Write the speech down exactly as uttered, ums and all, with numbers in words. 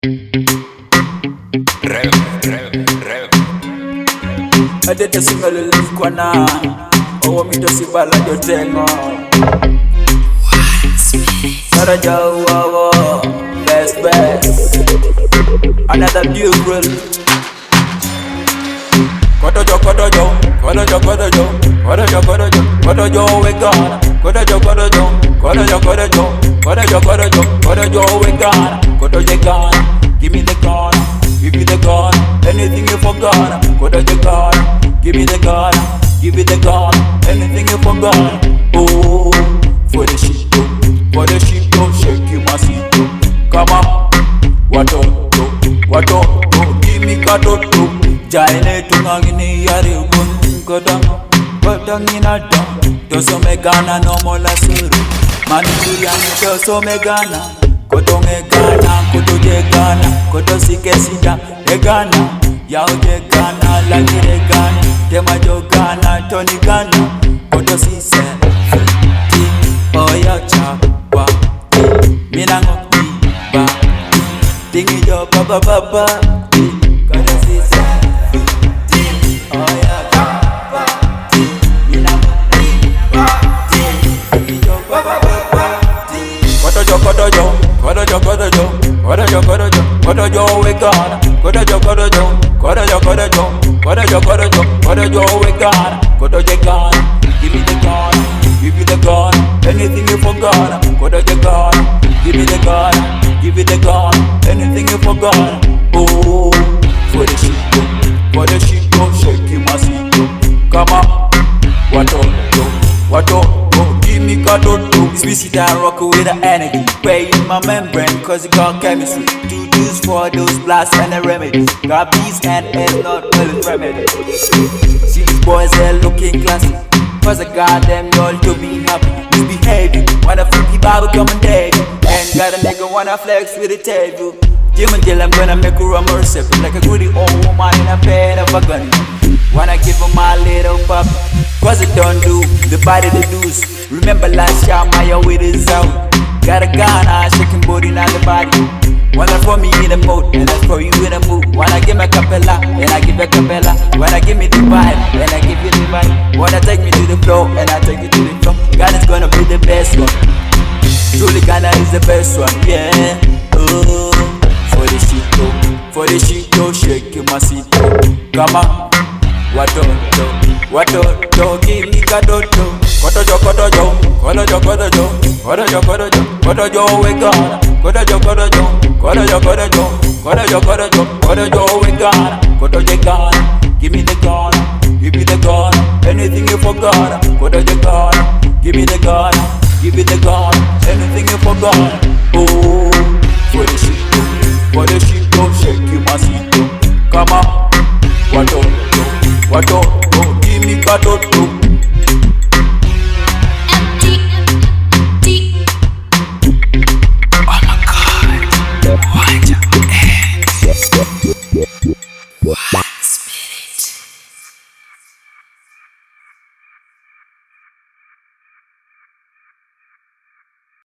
Rev, rev, rev. Adete singale likwana owo mito sibala jotengo Saraja uwawo best best Another beautiful Kodojo kodojo Kodojo kodojo Kodojo kodojo Kodojo we gonna Kodojo kodojo Kodojo kodojo Kodojo kodojo Kodojo we gonna Kodojo gonna Give me the gun Give me the gun Anything you forgot Kodojo gonna Give me the gun Give me the gun Anything you forgot Oh For the shit For the shit don't shake you my seat Come on Watoto Watoto Give me kadoto Jaine tungangini yari ugun Kodang Kodang inada Toso megana no mola suru Manuriani toso megana Koto megana Koto jegana Koto sike sida Egana Yao jegana Lagi regana Tema jogana Tony gana Koto sise Oya chapa Minango iba Tingi jo baba baba Koto sise Kodojo, kodojo, kodojo, kodojo, kodojo, kodojo, we gonna, kodojo, kodojo, kodojo, kodojo, kodojo, kodojo, kodojo, we gonna, kodojo gonna, give me the gun, give me the gun, anything you forgot, kodojo gonna, give me the gun, give me the gun, anything you forgot, oh, for the shit, for the shit, don't shake you my seat, come on, what on, what on. Give me kadoto. Sweet and rock with the energy. Pay in my membrane cause it got chemistry. To use for those blasts and the remedies. Got bees and air not well remedy. See these boys are looking classy. Cause I got them all to be happy. Misbehaving. Wanna flip the Bible come and date you. And got a nigga wanna flex with the table. Jim and Jill I'm gonna make her a merciful. Like a goody old woman in a bed of a gun. Wanna give her my little pup. Cause it don't do the body the do's. Remember last year my weight is out. Got a gun, I shaking body not the body. One for me in the mode, and that's for you in the mood. Wanna give me a cappella, and I give a cappella. Wanna give me the vibe, and I give you the vibe. Wanna take me to the floor, and I take you to the floor. God is gonna be the best one. Truly Ghana is the best one, yeah. Oh, for the shit though, for the shit though, shake my seat though. Come on. Watoto, watoto, give me kadoto. Kodojo, kodojo, kodojo, kodojo, kodojo, kodojo, kodojo, we gonna. Kodojo, kodojo, kodojo, kodojo, kodojo, kodojo, kodojo, we gonna. Kodojo gonna, give me the gun, give me the gun, anything you forgot. Kodojo gonna, give me the gun, give me the gun, anything you forgot. Oh, for the shit, for the shit, don't shake you my seat. Come on, watoto. Watoto, give me kadoto.